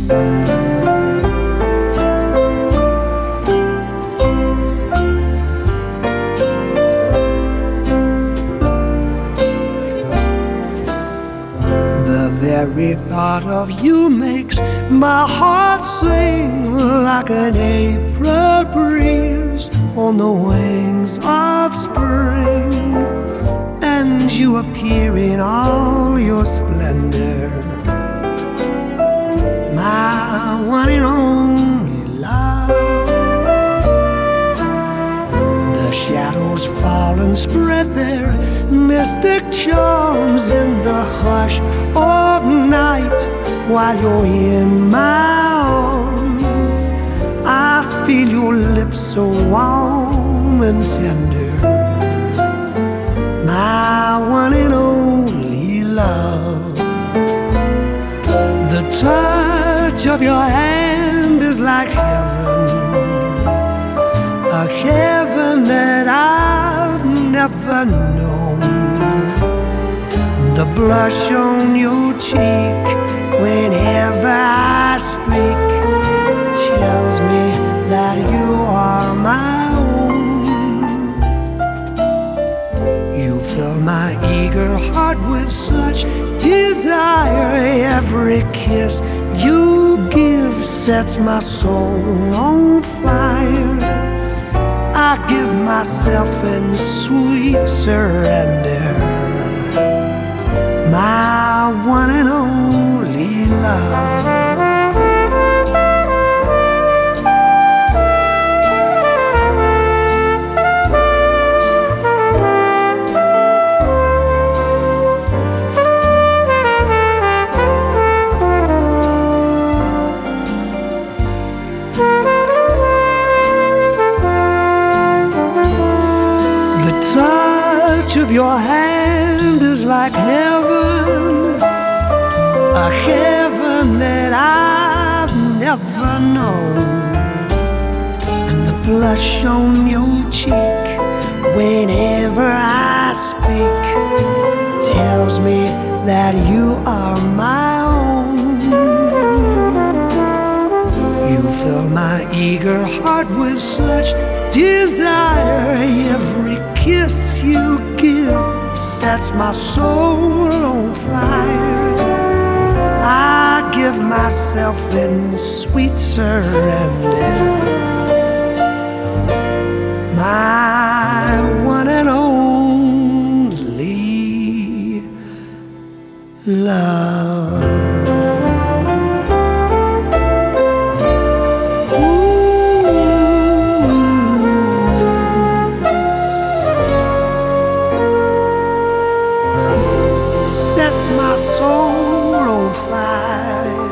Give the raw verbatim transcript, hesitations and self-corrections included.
The very thought of you makes my heart sing like an April breeze on the wings of spring, and you appear in all your splendor, my one and only love. The shadows fall and spread their mystic charms in the hush of night while you're in my arms. I feel your lips so warm and tender, my one and only love. The touch of your hand is like heaven, a heaven that I've never known. The blush on your cheek whenever I speak tells me that you are my own. You fill my eager heart with such desire. Every kiss you give sets my soul on fire. I give myself in sweet surrender, my one and only love. The touch of your hand is like heaven, a heaven that I've never known. And the blush on your cheek whenever I speak tells me that you are my own. You fill my eager heart with such desire. Every kiss you give sets my soul on fire. I give myself in sweet surrender, my one and only love. Sets my soul on fire.